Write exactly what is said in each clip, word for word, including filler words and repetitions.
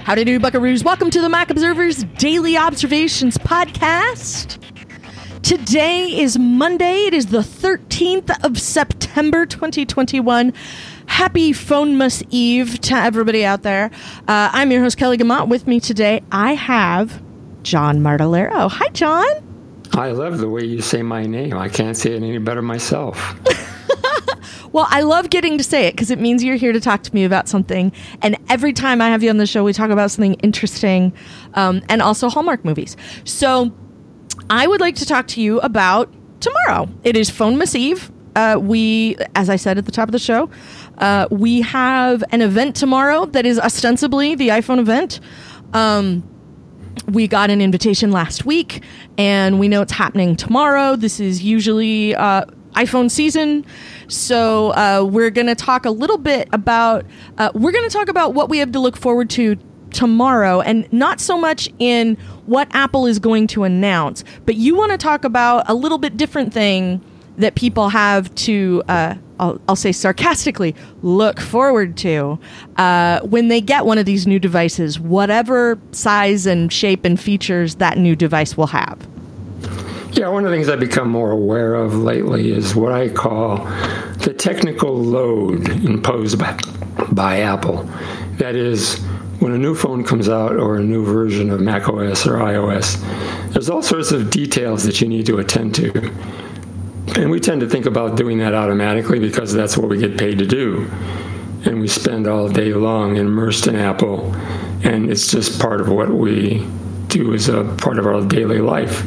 Howdy do, buckaroos. Welcome to the Mac Observer's Daily Observations podcast. Today is Monday. It is the thirteenth of September, twenty twenty-one. Happy Phonemas Eve to everybody out there. Uh, I'm your host, Kelly Gamont. With me today, I have John Martellaro. Hi, John. I love the way you say my name. I can't say it any better myself. Well, I love getting to say it because it means you're here to talk to me about something. And every time I have you on the show, we talk about something interesting um, and also Hallmark movies. So I would like to talk to you about tomorrow. It is Phonemas Eve. Uh, we, as I said at the top of the show, uh, we have an event tomorrow that is ostensibly the iPhone event. Um, we got an invitation last week, and we know it's happening tomorrow. This is usually uh, iPhone season. So uh, we're going to talk a little bit about, uh, we're going to talk about what we have to look forward to tomorrow, and not so much in what Apple is going to announce, but you want to talk about a little bit different thing that people have to, uh, I'll, I'll say sarcastically, look forward to uh, when they get one of these new devices, whatever size and shape and features that new device will have. Yeah, one of the things I've become more aware of lately is what I call the technical load imposed by, by Apple. That is, when a new phone comes out or a new version of macOS or iOS, there's all sorts of details that you need to attend to. And we tend to think about doing that automatically because that's what we get paid to do. And we spend all day long immersed in Apple, and it's just part of what we do as a part of our daily life.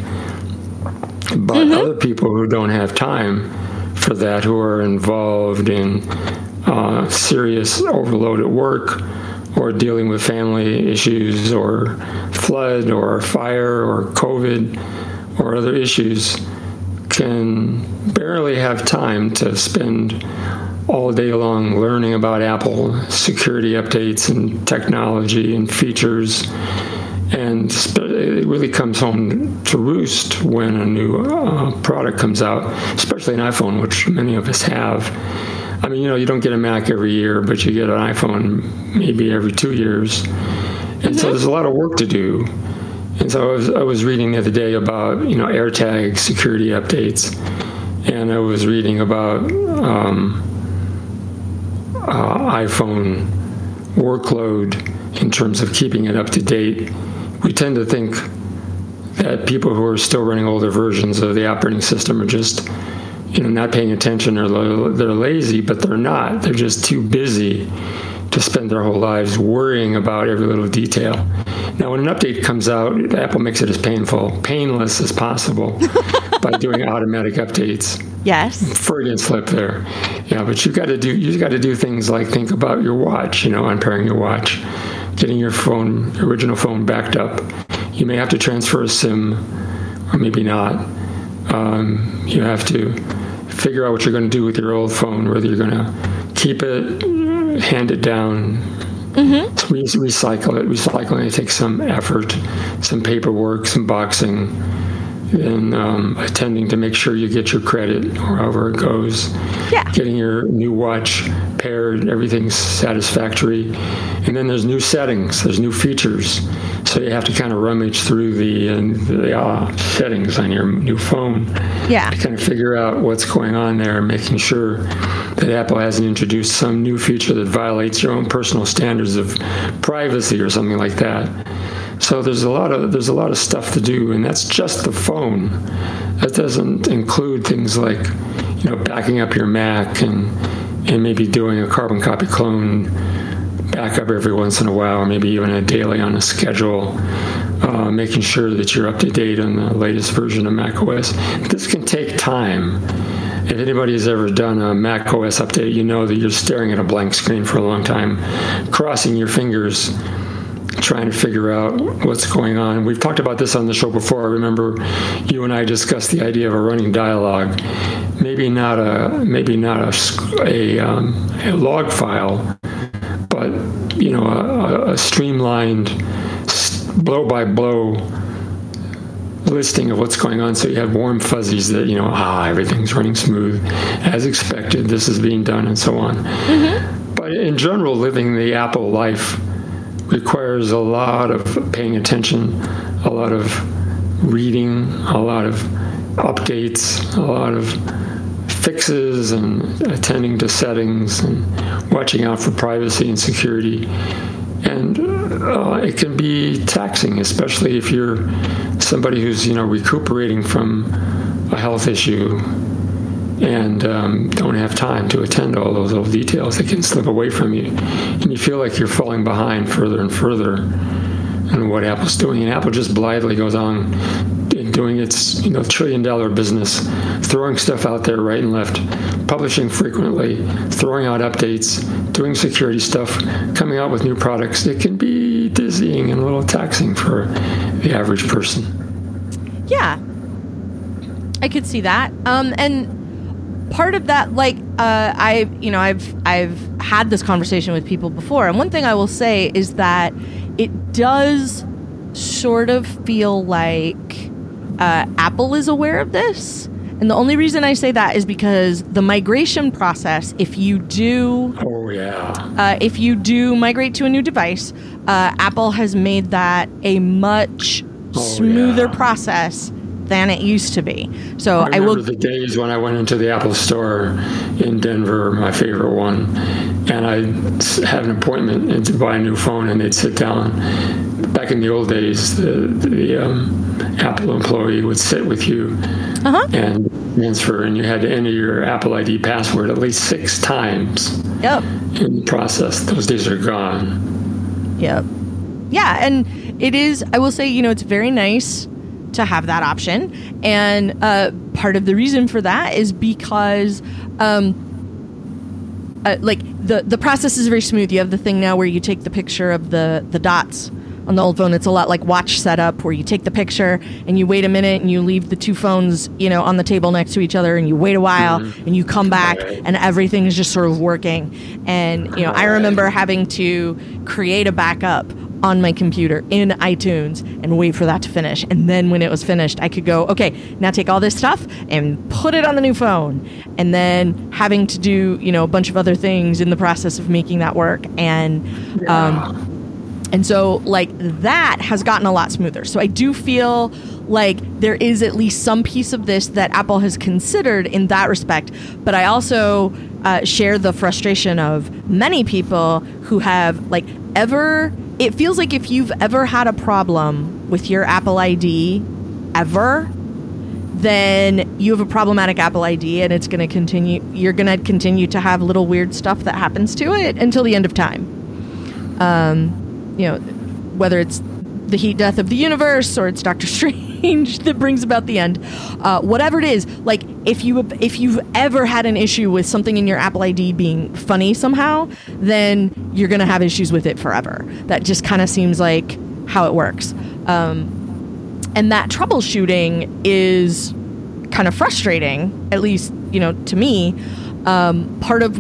But mm-hmm. other people who don't have time for that, who are involved in uh, serious overload at work, or dealing with family issues, or flood, or fire, or COVID, or other issues, can barely have time to spend all day long learning about Apple security updates and technology and features. And it really comes home to roost when a new uh, product comes out, especially an iPhone, which many of us have. I mean, you know, you don't get a Mac every year, but you get an iPhone maybe every two years. And mm-hmm. so there's a lot of work to do. And so I was, I was reading the other day about, you know, AirTag security updates. And I was reading about um, uh, iPhone workload in terms of keeping it up to date. We tend to think that people who are still running older versions of the operating system are just, you know, not paying attention, or they're lazy, but they're not. They're just too busy to spend their whole lives worrying about every little detail. Now, when an update comes out, Apple makes it as painful, painless as possible by doing automatic updates. Yes. Freudian slip there. Yeah, but you've got to do you've got to do things like think about your watch, you know, unpairing your watch, getting your phone, your original phone backed up. You may have to transfer a SIM, or maybe not. Um, you have to figure out what you're going to do with your old phone, whether you're going to keep it, hand it down, mm-hmm. so we recycle it. Recycling it takes some effort, some paperwork, some boxing, and um, attending to make sure you get your credit or however it goes. Yeah. Getting your new watch paired, everything's satisfactory. And then there's new settings, there's new features. So you have to kind of rummage through the, uh, the uh, settings on your new phone. Yeah. To kind of figure out what's going on there, making sure that Apple hasn't introduced some new feature that violates your own personal standards of privacy or something like that. So there's a lot of there's a lot of stuff to do, and that's just the phone. That doesn't include things like, you know, backing up your Mac and and maybe doing a carbon copy clone backup every once in a while, or maybe even a daily on a schedule, uh, making sure that you're up to date on the latest version of macOS. This can take time. If anybody has ever done a macOS update, you know that you're staring at a blank screen for a long time, crossing your fingers, trying to figure out what's going on. We've talked about this on the show before. I remember you and I discussed the idea of a running dialogue. Maybe not a maybe not a, a, um, a log file, but you know, a, a streamlined blow by blow listing of what's going on, so you have warm fuzzies that, you know, ah, everything's running smooth as expected, this is being done, and so on. Mm-hmm. But in general, living the Apple life requires a lot of paying attention, a lot of reading, a lot of updates, a lot of fixes and attending to settings and watching out for privacy and security. And uh, it can be taxing, especially if you're somebody who's, you know, recuperating from a health issue and um, don't have time to attend to all those little details that can slip away from you. And you feel like you're falling behind further and further in what Apple's doing. And Apple just blithely goes on doing its, you know, trillion dollar business, throwing stuff out there right and left, publishing frequently, throwing out updates, doing security stuff, coming out with new products. It can be dizzying and a little taxing for the average person. Yeah, I could see that. Um, and part of that, like, uh, I, you know, I've, I've had this conversation with people before. And one thing I will say is that it does sort of feel like uh, Apple is aware of this. And the only reason I say that is because the migration process, if you do, oh yeah, uh, if you do migrate to a new device, uh, Apple has made that a much oh, smoother yeah. process than it used to be. So I, I will. remember the days when I went into the Apple Store in Denver, my favorite one, and I had an appointment to buy a new phone, and they'd sit down. Back in the old days, the, the um, Apple employee would sit with you uh-huh. and transfer, and you had to enter your Apple I D password at least six times Yep. in the process. Those days are gone. Yep. Yeah, and it is, I will say, you know, it's very nice to have that option. And uh, part of the reason for that is because, um, uh, like, the, the process is very smooth. You have the thing now where you take the picture of the, the dots. On the old phone, it's a lot like watch setup, where you take the picture and you wait a minute and you leave the two phones, you know, on the table next to each other, and you wait a while mm-hmm. and you come back right. and everything is just sort of working. And, you know, right. I remember having to create a backup on my computer in iTunes and wait for that to finish. And then when it was finished, I could go, okay, now take all this stuff and put it on the new phone. And then having to do, you know, a bunch of other things in the process of making that work. And, yeah. um, And so, like, that has gotten a lot smoother. So I do feel like there is at least some piece of this that Apple has considered in that respect. But I also uh, share the frustration of many people who have, like, ever... It feels like if you've ever had a problem with your Apple I D, ever, then you have a problematic Apple I D, and it's going to continue... You're going to continue to have little weird stuff that happens to it until the end of time. Um... You know, whether it's the heat death of the universe or it's Doctor Strange that brings about the end, uh, whatever it is, like if you if you've ever had an issue with something in your Apple I D being funny somehow, then you're gonna have issues with it forever. That just kind of seems like how it works, um, and that troubleshooting is kind of frustrating, at least you know to me. Um, part of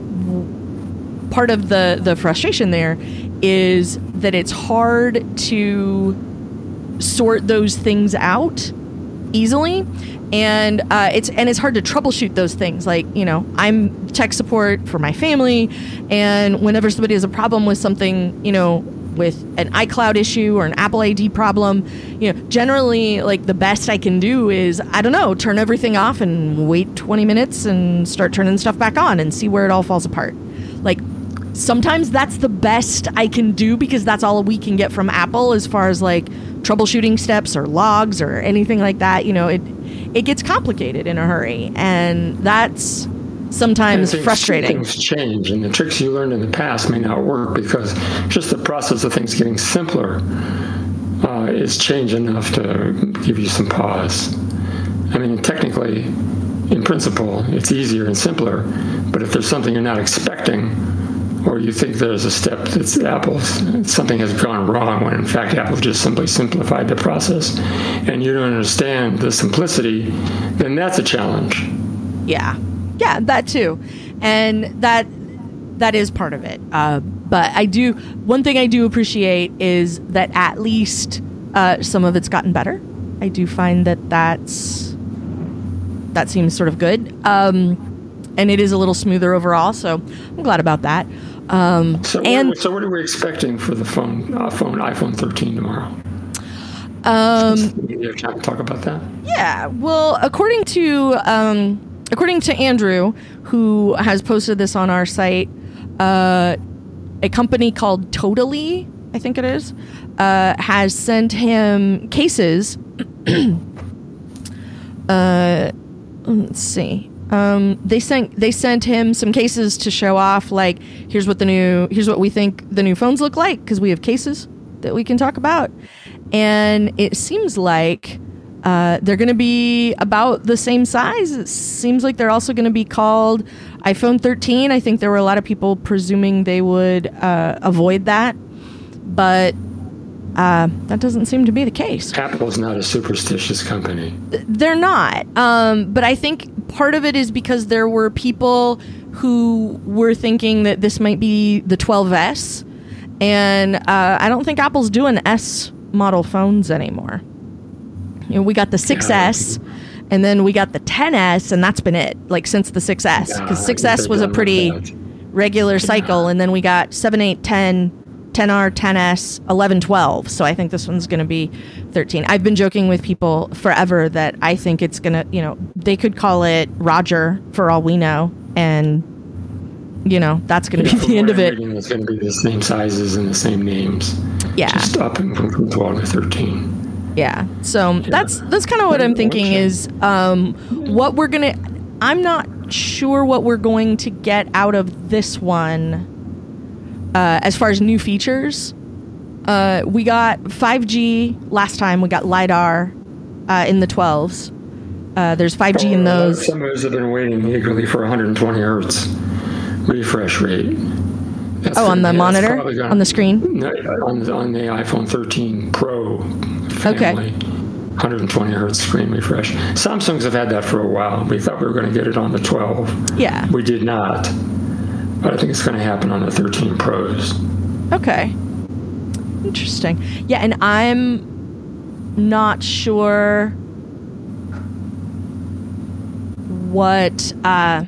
part of the the frustration there is that it's hard to sort those things out easily, and uh, it's and it's hard to troubleshoot those things. Like, you know, I'm tech support for my family, and whenever somebody has a problem with something, you know, with an iCloud issue or an Apple I D problem, you know, generally, like, the best I can do is, I don't know, turn everything off and wait twenty minutes and start turning stuff back on and see where it all falls apart. Like, sometimes that's the best I can do because that's all we can get from Apple as far as like troubleshooting steps or logs or anything like that. You know, it it gets complicated in a hurry, and that's sometimes things, frustrating. Things change, and the tricks you learned in the past may not work because just the process of things getting simpler uh, is change enough to give you some pause. I mean, technically, in principle, it's easier and simpler, but if there's something you're not expecting, or you think there's a step that's Apple's, something has gone wrong when in fact Apple just simply simplified the process, and you don't understand the simplicity, then that's a challenge. Yeah, yeah, that too, and that that is part of it. Uh, but I do one thing I do appreciate is that at least uh, some of it's gotten better. I do find that that's that seems sort of good, um, and it is a little smoother overall. So I'm glad about that. Um, so, and what, so what are we expecting for the phone, uh, phone iPhone thirteen tomorrow? Um, you have time to talk about that? Yeah. Well, according to um, according to Andrew, who has posted this on our site, uh, a company called Totally, I think it is, uh, has sent him cases. uh, let's see. Um, they sent they sent him some cases to show off. Like, here's what the new here's what we think the new phones look like, because we have cases that we can talk about. And it seems like uh, they're going to be about the same size. It seems like they're also going to be called iPhone thirteen. I think there were a lot of people presuming they would uh, avoid that, but uh, that doesn't seem to be the case. Apple's not a superstitious company. They're not. Um, but I think part of it is because there were people who were thinking that this might be the twelve S. And uh, I don't think Apple's doing S model phones anymore. You know, we got the six S, and then we got the ten S, and that's been it. Like, since the six S, because six S was a pretty regular cycle, and then we got seven, eight, ten, ten R, ten S, eleven, twelve. So I think this one's going to be thirteen. I've been joking with people forever that I think it's going to, you know, they could call it Roger for all we know, and you know, that's going to yeah, be the end of it. It's going to be the same sizes and the same names. Yeah. Just up and from twelve to thirteen. Yeah. So yeah. that's that's kind of what I'm thinking is um, what we're going to... I'm not sure what we're going to get out of this one uh, as far as new features. Uh, we got five G last time. We got LiDAR uh, in the twelves. Uh, there's five G oh, in those. Some of us have been waiting eagerly for one hundred twenty hertz refresh rate. That's oh, on the monitor? Gonna, on the screen? No, on, the, on the iPhone thirteen Pro family. Okay. one hundred twenty hertz screen refresh. Samsungs have had that for a while. We thought we were going to get it on the twelve. Yeah. We did not. But I think it's going to happen on the thirteen Pros. Okay. Interesting. Yeah, and I'm not sure what... Uh,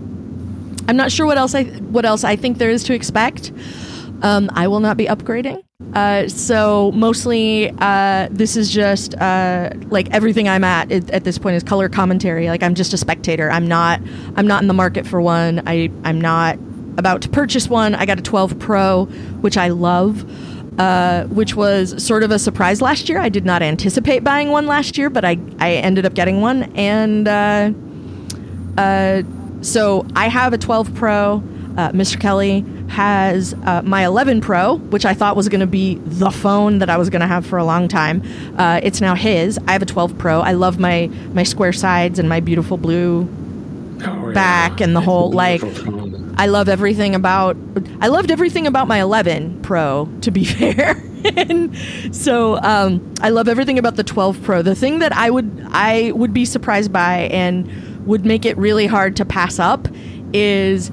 I'm not sure what else I what else I think there is to expect. Um, I will not be upgrading. Uh, so mostly uh, this is just uh, like everything I'm at at this point is color commentary. Like, I'm just a spectator. I'm not I'm not in the market for one. I I'm not about to purchase one. I got a twelve Pro, which I love, uh, which was sort of a surprise last year. I did not anticipate buying one last year, but I I ended up getting one, and uh, uh. So I have a twelve Pro. Uh, Mister Kelly has uh, my eleven Pro, which I thought was going to be the phone that I was going to have for a long time. Uh, it's now his. I have a twelve Pro. I love my, my square sides and my beautiful blue oh, back yeah. and the it's whole, like, phone. I love everything about, I loved everything about my eleven Pro, to be fair. And so um, I love everything about the twelve Pro. The thing that I would I would be surprised by and would make it really hard to pass up is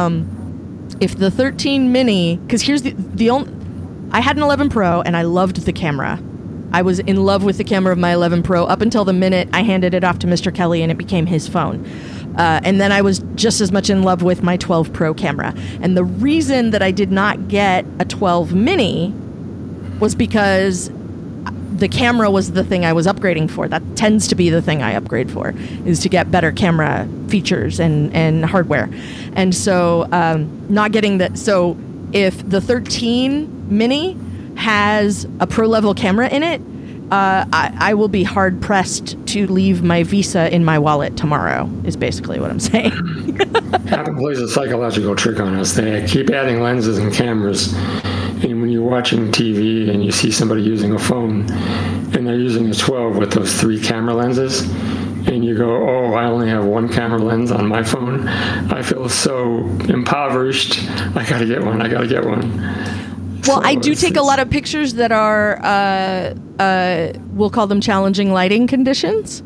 um, if the thirteen mini, because here's the the only, I had an eleven Pro and I loved the camera. I was in love with the camera of my eleven Pro up until the minute I handed it off to Mister Kelly and it became his phone. Uh, and then I was just as much in love with my twelve Pro camera. And the reason that I did not get a twelve mini was because the camera was the thing I was upgrading for. That tends to be the thing I upgrade for, is to get better camera features and, and hardware. And so um, not getting that. So if the thirteen mini has a pro level camera in it, uh, I, I will be hard pressed to leave my Visa in my wallet tomorrow, is basically what I'm saying. Apple plays a psychological trick on us. They keep adding lenses and cameras. And when you're watching T V and you see somebody using a phone and they're using a twelve with those three camera lenses, and you go, oh, I only have one camera lens on my phone, I feel so impoverished. I got to get one. I got to get one. Well, so I do take a lot of pictures that are, uh, uh, we'll call them challenging lighting conditions.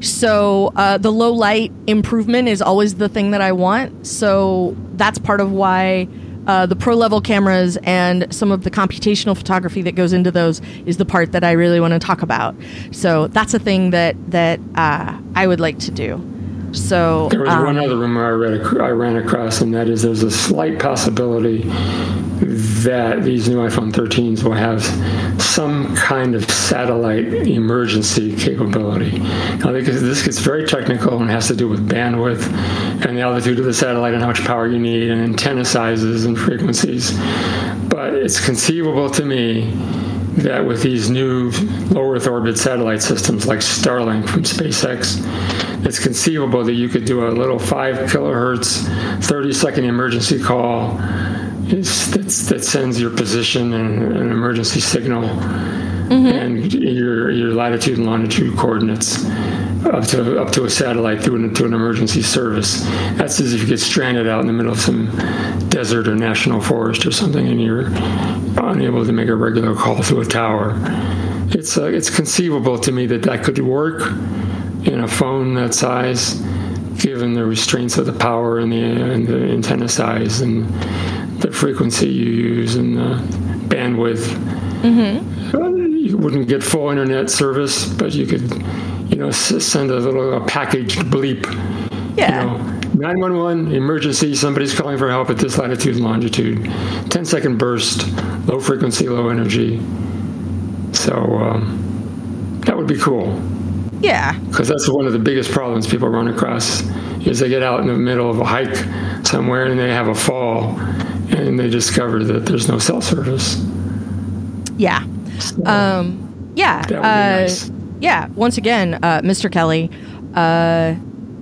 So uh, the low light improvement is always the thing that I want. So that's part of why uh, the pro level cameras and some of the computational photography that goes into those is the part that I really want to talk about. So that's a thing that, that uh, I would like to do. So there was um, one other rumor I read, ac- I ran across, and that is there's a slight possibility that these new iPhone thirteens will have some kind of satellite emergency capability. Now, because this gets very technical and has to do with bandwidth and the altitude of the satellite and how much power you need and antenna sizes and frequencies. But it's conceivable to me that with these new low Earth orbit satellite systems like Starlink from SpaceX, it's conceivable that you could do a little five kilohertz, thirty second emergency call is, that's, that sends your position and an emergency signal mm-hmm. and your your latitude and longitude coordinates up to up to a satellite through an, to an emergency service. That's as if you get stranded out in the middle of some desert or national forest or something, and you're unable to make a regular call through a tower. It's uh, it's conceivable to me that that could work in a phone that size, given the restraints of the power and the and the antenna size and the frequency you use and the bandwidth. Mm-hmm. You wouldn't get full internet service, but you could, you know, s- send a little a packaged bleep. Yeah. You know, nine one one, emergency, somebody's calling for help at this latitude and longitude. ten second burst, low frequency, low energy. So um, that would be cool. Yeah. Because that's one of the biggest problems people run across is they get out in the middle of a hike somewhere and they have a fall and they discover that there's no cell service. Yeah. So um, yeah. that would be uh, nice. Yeah. Once again, uh, Mister Kelly uh,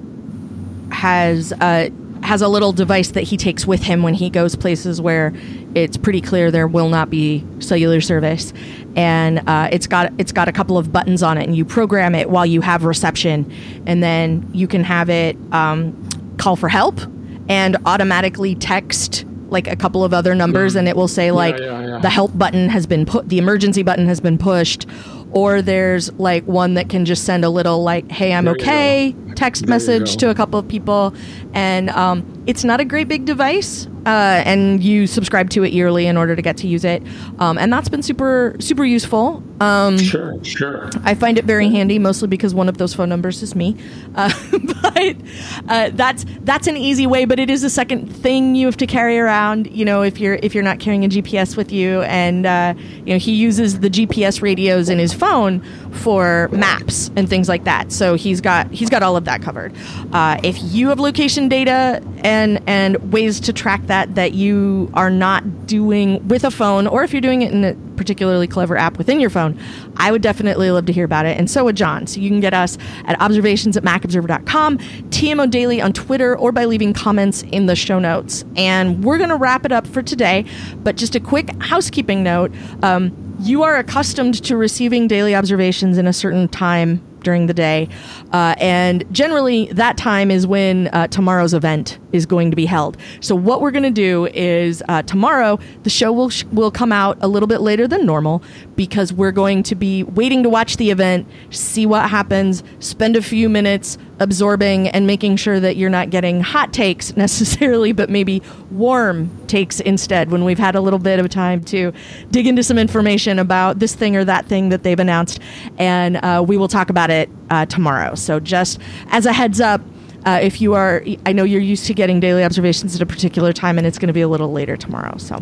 has uh, has a little device that he takes with him when he goes places where it's pretty clear there will not be cellular service, and uh, it's got it's got a couple of buttons on it, and you program it while you have reception, and then you can have it um, call for help and automatically text like a couple of other numbers, mm. and it will say like yeah, yeah, yeah. the help button has been put, the emergency button has been pushed, or there's like one that can just send a little like, hey, I'm there okay text there message to a couple of people. And um, it's not a great big device, uh, and you subscribe to it yearly in order to get to use it. Um, and that's been super, super useful. Um, sure, sure. I find it very handy, mostly because one of those phone numbers is me. Uh, but uh, that's that's an easy way. But it is a second thing you have to carry around. You know, if you're if you're not carrying a G P S with you, and uh, you know he uses the G P S radios in his phone for maps and things like that. So he's got he's got all of that covered. Uh, if you have location data and and ways to track that that you are not doing with a phone, or if you're doing it in a particularly clever app within your phone, I would definitely love to hear about it. And so would John. So you can get us at observations at mac observer dot com, T M O Daily on Twitter, or by leaving comments in the show notes. And we're going to wrap it up for today. But just a quick housekeeping note. Um, you are accustomed to receiving daily observations in a certain time during the day. Uh, and generally, that time is when uh, tomorrow's event is going to be held. So what we're going to do is uh, tomorrow, the show will sh- will come out a little bit later than normal because we're going to be waiting to watch the event, see what happens, spend a few minutes absorbing and making sure that you're not getting hot takes necessarily, but maybe warm takes instead when we've had a little bit of time to dig into some information about this thing or that thing that they've announced. And uh, we will talk about it uh, tomorrow. So just as a heads up, uh, if you are, I know you're used to getting daily observations at a particular time, and it's going to be a little later tomorrow. So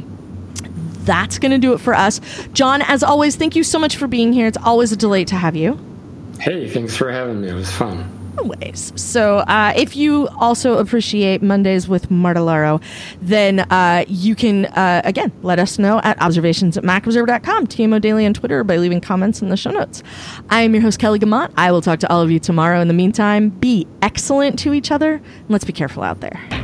that's going to do it for us. John, as always, thank you so much for being here. It's always a delight to have you. Hey, thanks for having me. It was fun. Always. So uh, if you also appreciate Mondays with Marta Laro, then uh, you can, uh, again, let us know at observations at mac observer dot com, T M O Daily on Twitter, or by leaving comments in the show notes. I am your host, Kelly Guimont. I will talk to all of you tomorrow. In the meantime, be excellent to each other, and let's be careful out there.